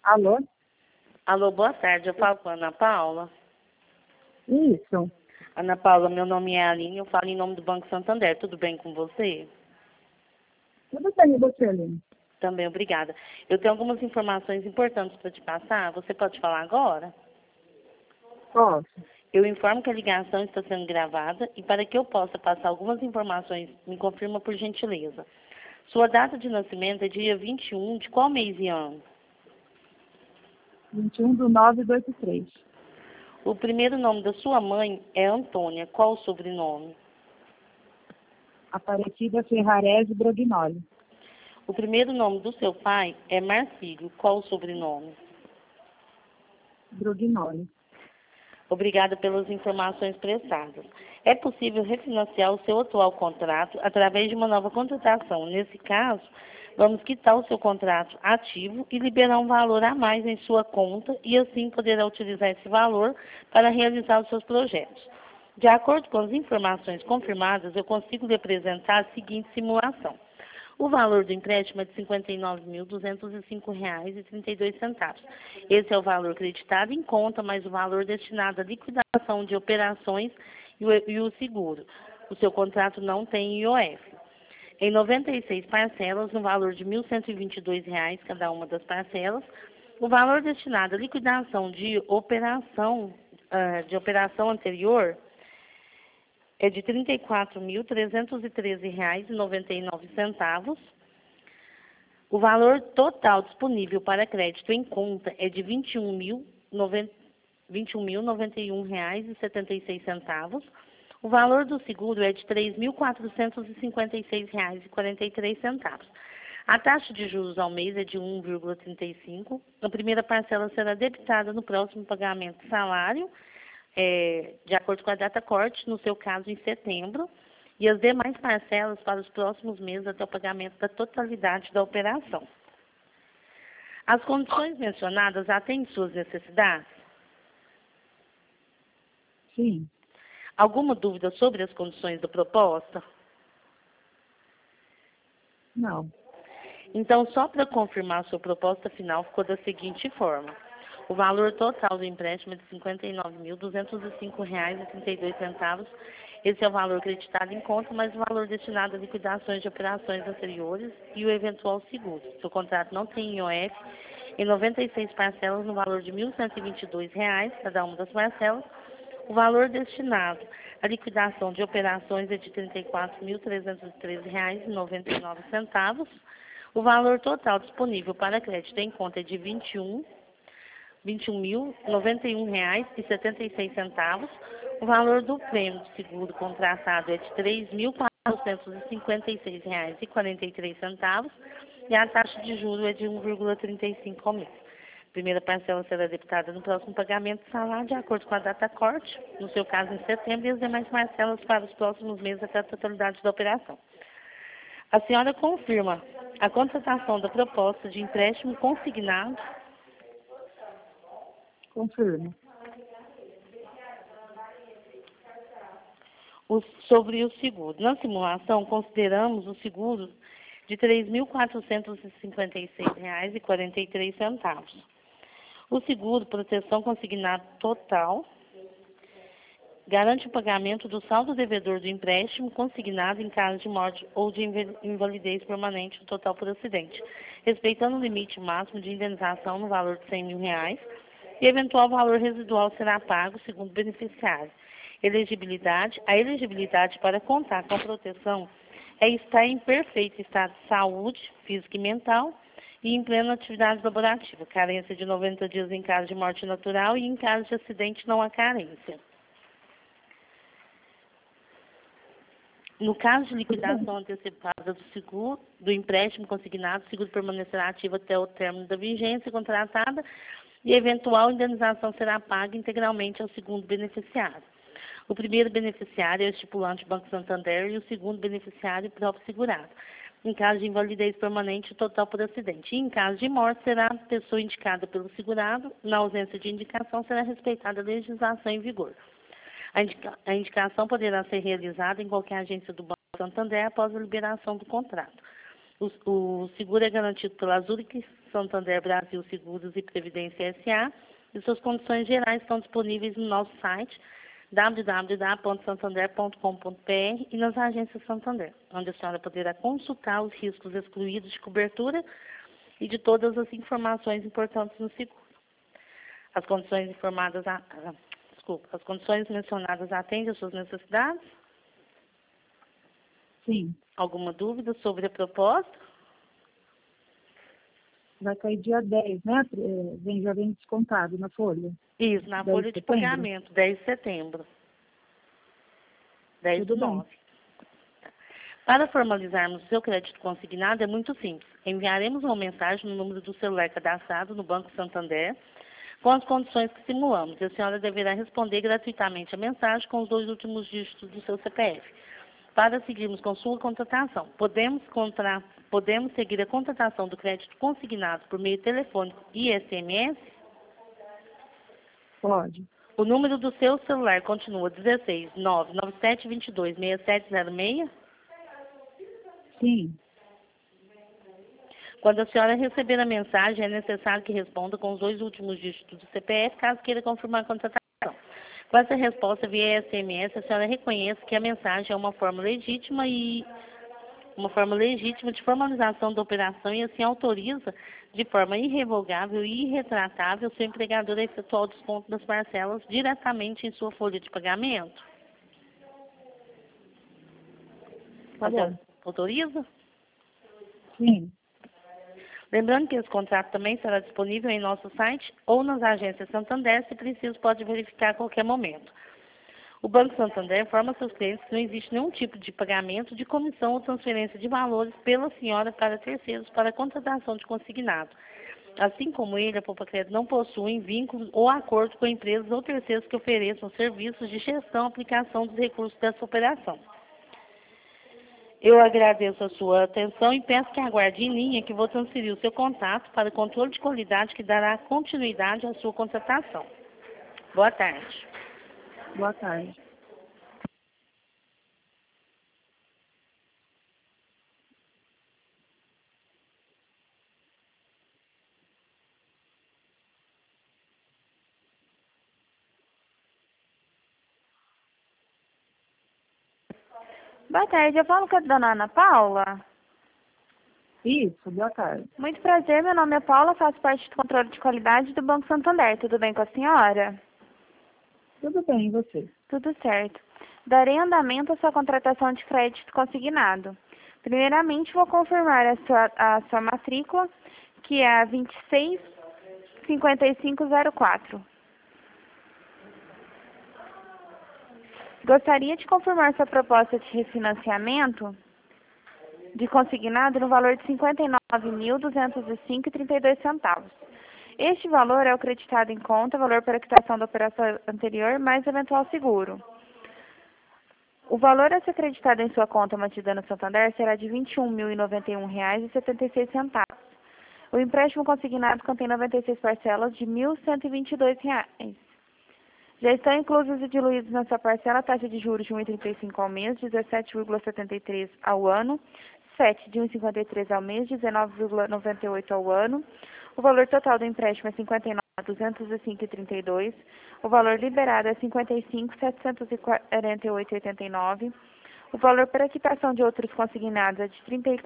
Alô? Alô, boa tarde. Eu falo com a Ana Paula. Isso. Ana Paula, meu nome é Aline, eu falo em nome do Banco Santander. Tudo bem com você? Tudo bem, e você, Aline? Também, obrigada. Eu tenho algumas informações importantes para te passar. Você pode falar agora? Posso? Eu informo que a ligação está sendo gravada e para que eu possa passar algumas informações, me confirma por gentileza. Sua data de nascimento é dia 21 de qual mês e ano? 21/9/83. O primeiro nome da sua mãe é Antônia. Qual o sobrenome? Aparecida Ferrarese Brognoli. O primeiro nome do seu pai é Marcílio. Qual o sobrenome? Brognoli. Obrigada pelas informações prestadas. É possível refinanciar o seu atual contrato através de uma nova contratação. Nesse caso, vamos quitar o seu contrato ativo e liberar um valor a mais em sua conta e assim poderá utilizar esse valor para realizar os seus projetos. De acordo com as informações confirmadas, eu consigo lhe apresentar a seguinte simulação. O valor do empréstimo é de R$ 59.205,32. Esse é o valor creditado em conta, mais o valor destinado à liquidação de operações e o seguro. O seu contrato não tem IOF. Em 96 parcelas, no valor de R$ 1.122 cada uma das parcelas, o valor destinado à liquidação de operação anterior é de R$ 34.313,99. O valor total disponível para crédito em conta é de R$ 21.091,76. O valor do seguro é de R$ 3.456,43. A taxa de juros ao mês é de 1,35. A primeira parcela será debitada no próximo pagamento de salário, de acordo com a data corte, no seu caso em setembro, e as demais parcelas para os próximos meses até o pagamento da totalidade da operação. As condições mencionadas atendem suas necessidades? Sim. Alguma dúvida sobre as condições da proposta? Não. Então, só para confirmar, a sua proposta final ficou da seguinte forma. O valor total do empréstimo é de R$ 59.205,32. Esse é o valor creditado em conta, mais o valor destinado a liquidações de operações anteriores e o eventual seguro. Seu contrato não tem IOF, em 96 parcelas no valor de R$ 1.122, cada uma das parcelas. O valor destinado à liquidação de operações é de R$ 34.313,99. O valor total disponível para crédito em conta é de R$ 21.091,76. O valor do prêmio de seguro contratado é de R$ 3.456,43 e a taxa de juros é de 1,35 ao mês. A primeira parcela será debitada no próximo pagamento de salário, de acordo com a data corte, no seu caso em setembro, e as demais parcelas para os próximos meses até a totalidade da operação. A senhora confirma a contratação da proposta de empréstimo consignado? Confirmo. Sobre o seguro. Na simulação, consideramos o seguro de R$ 3.456,43. O seguro proteção consignado total garante o pagamento do saldo devedor do empréstimo consignado em caso de morte ou de invalidez permanente total por acidente, respeitando o limite máximo de indenização no valor de R$ 100 mil e eventual valor residual será pago segundo o beneficiário. A elegibilidade para contar com proteção é estar em perfeito estado de saúde, física e mental, e em plena atividade laborativa. Carência de 90 dias em caso de morte natural e em caso de acidente não há carência. No caso de liquidação antecipada do empréstimo consignado, o seguro permanecerá ativo até o término da vigência contratada e eventual indenização será paga integralmente ao segundo beneficiário. O primeiro beneficiário é o estipulante Banco Santander e o segundo beneficiário o próprio segurado. Em caso de invalidez permanente, total por acidente. E em caso de morte, será a pessoa indicada pelo segurado. Na ausência de indicação, será respeitada a legislação em vigor. A indicação poderá ser realizada em qualquer agência do Banco Santander após a liberação do contrato. O seguro é garantido pela Zurich Santander Brasil Seguros e Previdência S.A. e suas condições gerais estão disponíveis no nosso site www.santander.com.br e nas agências Santander, onde a senhora poderá consultar os riscos excluídos de cobertura e de todas as informações importantes no seguro. As condições as condições mencionadas atendem às suas necessidades? Sim. Alguma dúvida sobre a proposta? Vai cair dia 10, né? Já vem descontado na folha. Isso, na 10 folha de pagamento, 10 de setembro. 10 do Tudo bem. 9. Para formalizarmos o seu crédito consignado é muito simples. Enviaremos uma mensagem no número do celular cadastrado no Banco Santander com as condições que simulamos. E a senhora deverá responder gratuitamente a mensagem com os 2 últimos dígitos do seu CPF. Para seguirmos com sua contratação, podemos seguir a contratação do crédito consignado por meio telefônico e SMS? Pode. O número do seu celular continua 16 99722 6706? Sim. Quando a senhora receber a mensagem, é necessário que responda com os 2 últimos dígitos do CPF, caso queira confirmar a contratação. Com essa resposta via SMS, a senhora reconhece que a mensagem é uma forma legítima de formalização da operação e assim autoriza de forma irrevogável e irretratável seu empregador a efetuar o desconto das parcelas diretamente em sua folha de pagamento. Tá A senhora bom. autoriza? Sim. Lembrando que esse contrato também será disponível em nosso site ou nas agências Santander, se preciso pode verificar a qualquer momento. O Banco Santander informa seus clientes que não existe nenhum tipo de pagamento de comissão ou transferência de valores pela senhora para terceiros para contratação de consignado. Assim como ele, a Poupa-Crédito não possui vínculos ou acordo com empresas ou terceiros que ofereçam serviços de gestão e aplicação dos recursos dessa operação. Eu agradeço a sua atenção e peço que aguarde em linha que vou transferir o seu contato para controle de qualidade que dará continuidade à sua contratação. Boa tarde. Boa tarde. Boa tarde, eu falo com a dona Ana Paula. Isso, boa tarde. Muito prazer, meu nome é Paula, faço parte do controle de qualidade do Banco Santander. Tudo bem com a senhora? Tudo bem, e você? Tudo certo. Darei andamento à sua contratação de crédito consignado. Primeiramente, vou confirmar a sua matrícula, que é a 265504. Gostaria de confirmar sua proposta de refinanciamento de consignado no valor de R$ 59.205,32. Este valor é o creditado em conta, valor para quitação da operação anterior, mais eventual seguro. O valor a ser creditado em sua conta mantida no Santander será de R$ 21.091,76. O empréstimo consignado contém 96 parcelas de R$ 1.122. Já estão inclusos e diluídos na sua parcela a taxa de juros de 1,35 ao mês, 17,73 ao ano, 7 de 1,53 ao mês, 19,98 ao ano. O valor total do empréstimo é 59.205,32. O valor liberado é 55.748,89. O valor para quitação de outros consignados é de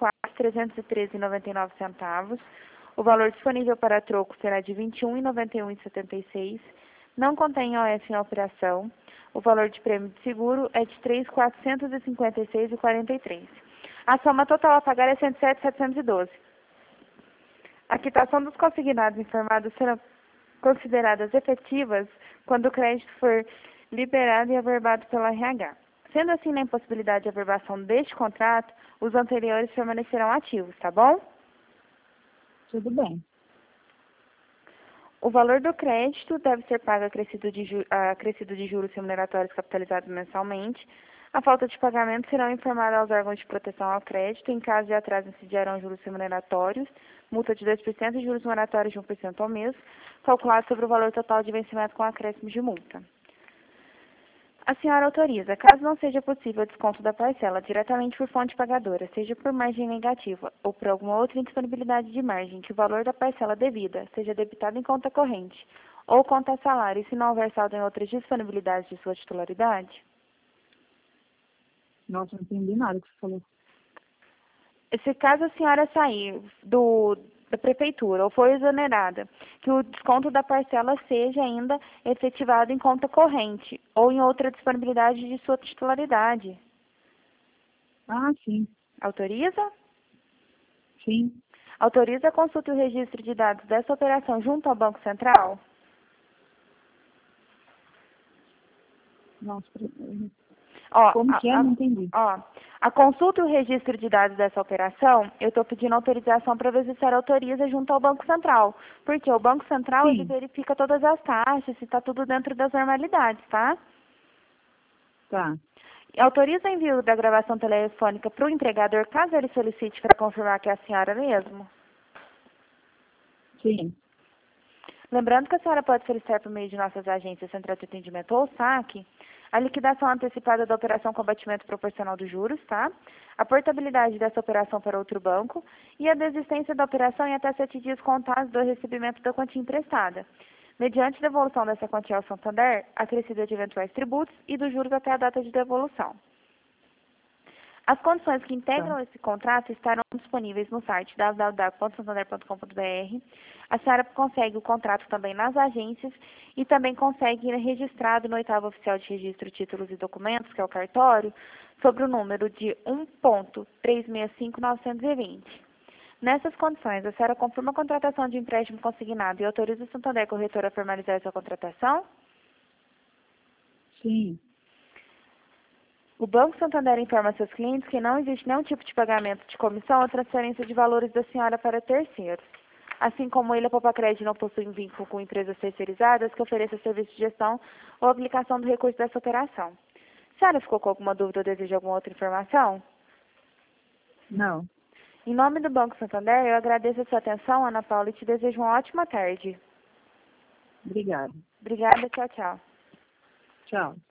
34.313,99. O valor disponível para troco será de 21,91,76. Não contém OF em operação. O valor de prêmio de seguro é de 3.456,43. A soma total a pagar é 107.712. A quitação dos consignados informados serão consideradas efetivas quando o crédito for liberado e averbado pela RH. Sendo assim, na impossibilidade de averbação deste contrato, os anteriores permanecerão ativos, tá bom? Tudo bem. O valor do crédito deve ser pago acrescido de juros remuneratórios capitalizados mensalmente. A falta de pagamento serão informadas aos órgãos de proteção ao crédito. Em caso de atraso, incidirão juros remuneratórios, multa de 2% e juros moratórios de 1% ao mês, calculado sobre o valor total de vencimento com acréscimo de multa. A senhora autoriza, caso não seja possível o desconto da parcela diretamente por fonte pagadora, seja por margem negativa ou por alguma outra indisponibilidade de margem, que o valor da parcela devida seja debitado em conta corrente ou conta salário, e se não houver saldo em outras disponibilidades de sua titularidade? Nossa, não entendi nada que você falou. Se caso a senhora sair da prefeitura ou for exonerada, que o desconto da parcela seja ainda efetivado em conta corrente ou em outra disponibilidade de sua titularidade. Ah, sim. Autoriza? Sim. Autoriza a consulta e o registro de dados dessa operação junto ao Banco Central? Nossa, Ó, como que é? Não entendi. A consulta e o registro de dados dessa operação, eu estou pedindo autorização para ver se a senhora autoriza junto ao Banco Central. Porque o Banco Central, ele Sim. verifica todas as taxas, se está tudo dentro das normalidades, tá? Tá. Autoriza o envio da gravação telefônica para o empregador, caso ele solicite para confirmar que é a senhora mesmo? Sim. Lembrando que a senhora pode solicitar por meio de nossas agências Central de Atendimento ou SAC a liquidação antecipada da operação com abatimento proporcional dos juros, tá? A portabilidade dessa operação para outro banco e a desistência da operação em até 7 dias contados do recebimento da quantia emprestada, mediante devolução dessa quantia ao Santander, acrescida de eventuais tributos e dos juros até a data de devolução. As condições que integram esse contrato estarão disponíveis no site www.santander.com.br. A senhora consegue o contrato também nas agências e também consegue ir registrado no 8º Oficial de Registro, Títulos e Documentos, que é o cartório, sobre o número de 1.365920. Nessas condições, a senhora confirma a contratação de empréstimo consignado e autoriza o Santander Corretora a formalizar essa contratação? Sim. O Banco Santander informa a seus clientes que não existe nenhum tipo de pagamento de comissão ou transferência de valores da senhora para terceiros. Assim como ele, a Popacred não possui vínculo com empresas terceirizadas que ofereçam serviço de gestão ou aplicação do recurso dessa operação. A senhora ficou com alguma dúvida ou deseja alguma outra informação? Não. Em nome do Banco Santander, eu agradeço a sua atenção, Ana Paula, e te desejo uma ótima tarde. Obrigada. Obrigada, tchau, tchau. Tchau.